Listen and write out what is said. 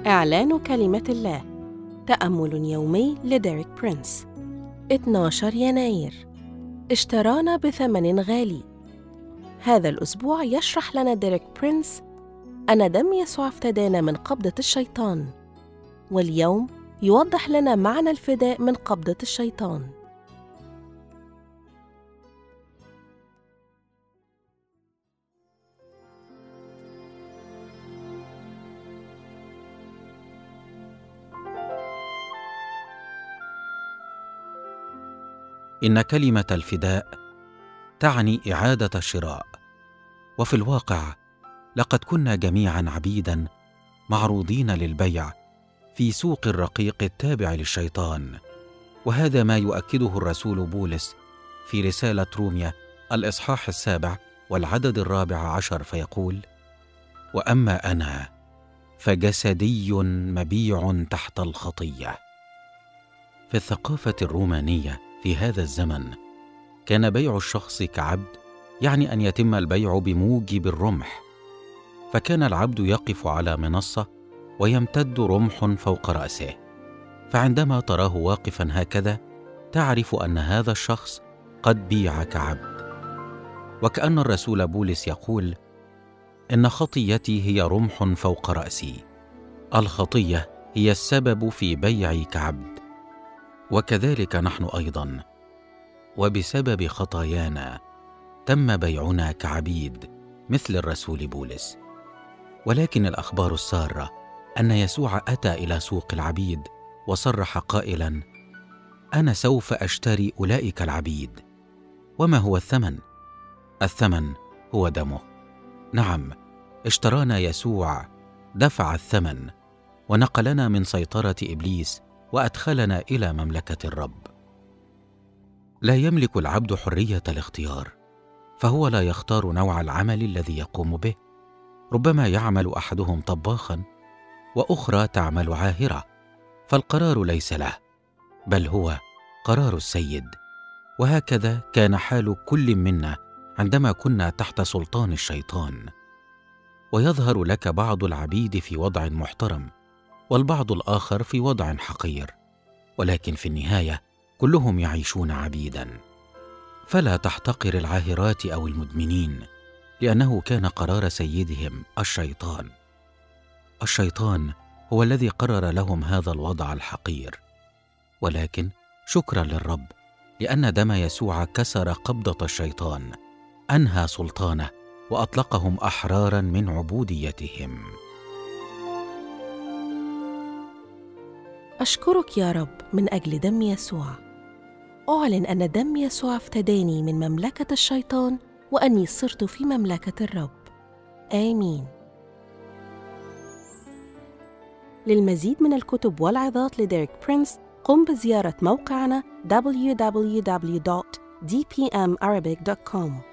إعلان كلمة الله. تأمل يومي لديريك برينس. 12 يناير. اشترانا بثمن غالي. هذا الأسبوع يشرح لنا ديريك برينس أن دم يسوع افتدانا من قبضة الشيطان، واليوم يوضح لنا معنى الفداء من قبضة الشيطان. إن كلمة الفداء تعني إعادة الشراء، وفي الواقع لقد كنا جميعاً عبيداً معروضين للبيع في سوق الرقيق التابع للشيطان. وهذا ما يؤكده الرسول بولس في رسالة روميا الإصحاح 7 والعدد 14، فيقول: وأما أنا فجسدي مبيع تحت الخطية. في الثقافة الرومانية في هذا الزمن كان بيع الشخص كعبد يعني أن يتم البيع بموجب الرمح، فكان العبد يقف على منصة ويمتد رمح فوق رأسه، فعندما تراه واقفا هكذا تعرف أن هذا الشخص قد بيع كعبد. وكأن الرسول بولس يقول: إن خطيتي هي رمح فوق رأسي. الخطية هي السبب في بيعي كعبد، وكذلك نحن أيضا، وبسبب خطايانا تم بيعنا كعبيد مثل الرسول بولس. ولكن الأخبار السارة أن يسوع أتى إلى سوق العبيد وصرح قائلاً: أنا سوف أشتري أولئك العبيد. وما هو الثمن؟ الثمن هو دمه. نعم، اشترانا يسوع، دفع الثمن ونقلنا من سيطرة إبليس وأدخلنا إلى مملكة الرب. لا يملك العبد حرية الاختيار، فهو لا يختار نوع العمل الذي يقوم به. ربما يعمل أحدهم طباخاً وأخرى تعمل عاهرة، فالقرار ليس له، بل هو قرار السيد. وهكذا كان حال كل منا عندما كنا تحت سلطان الشيطان. ويظهر لك بعض العبيد في وضع محترم والبعض الآخر في وضع حقير، ولكن في النهاية كلهم يعيشون عبيداً. فلا تحتقر العاهرات أو المدمنين، لأنه كان قرار سيدهم الشيطان. الشيطان هو الذي قرر لهم هذا الوضع الحقير، ولكن شكرا للرب لأن دم يسوع كسر قبضة الشيطان، أنهى سلطانه وأطلقهم أحرارا من عبوديتهم. أشكرك يا رب من أجل دم يسوع. أعلن أن دم يسوع افتداني من مملكة الشيطان وأني صرت في مملكة الرب. آمين. للمزيد من الكتب والعظات لديريك برينس قم بزيارة موقعنا www.dpmarabic.com.